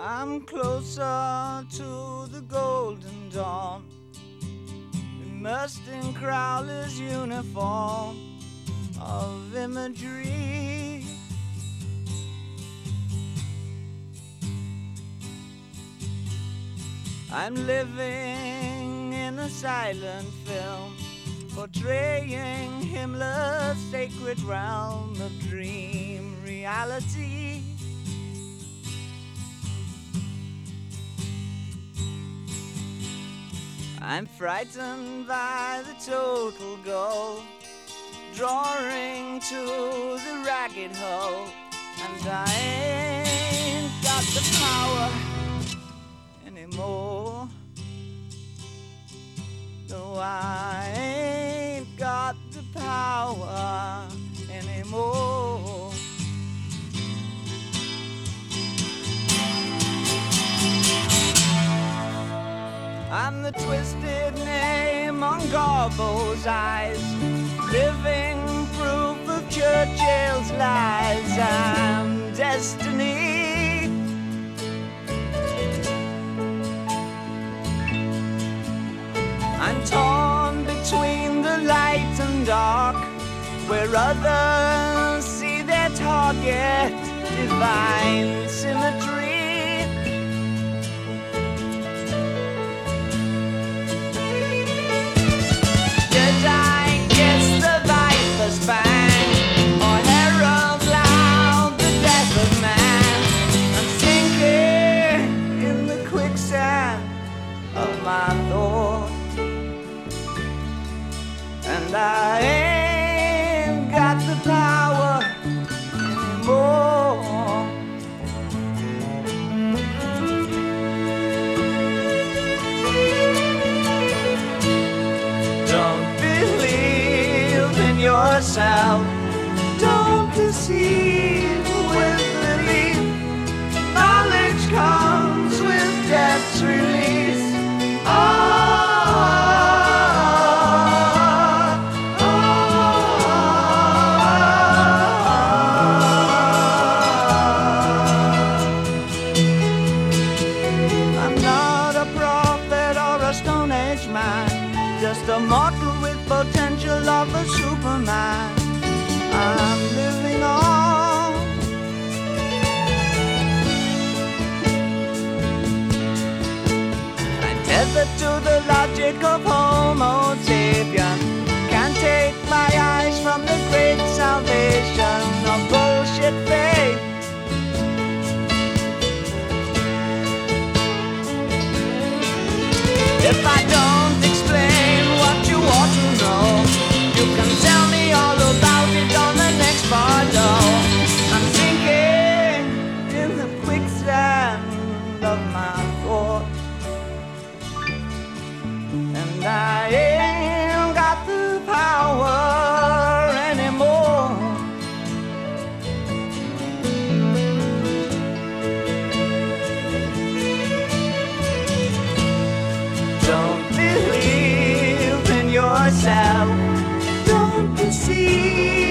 I'm closer to the golden dawn, immersed in Crowley's uniform of imagery. I'm living in a silent film, portraying Himmler's sacred realm of dream reality. I'm frightened by the total goal, drawing to the ragged hole, and I ain't got the power anymore. No, I ain't got the power anymore. I'm the twisted name on Garbo's eyes, living proof of Churchill's lies. I'm destiny. I'm torn between the light and dark, where others see their target, divine symmetry. Did I kiss the viper's fang, or herald loud the death of man? I'm sinking in the quicksand of my thoughts, and I ain't got the power anymore. Don't believe in yourself, don't deceive with belief. Knowledge comes with death's release. Just a mortal with potential of a Superman. I'm living on. I'm tethered to the logic of Homo sapien. Can't take my eyes from the great salvation of bullshit faith. If I don't explain what you ought to know, you can tell me all about it on the next photo. I'm sinking in the quicksand of my thoughts, and I ain't got the power anymore. Don't believe in yourself, don't deceive.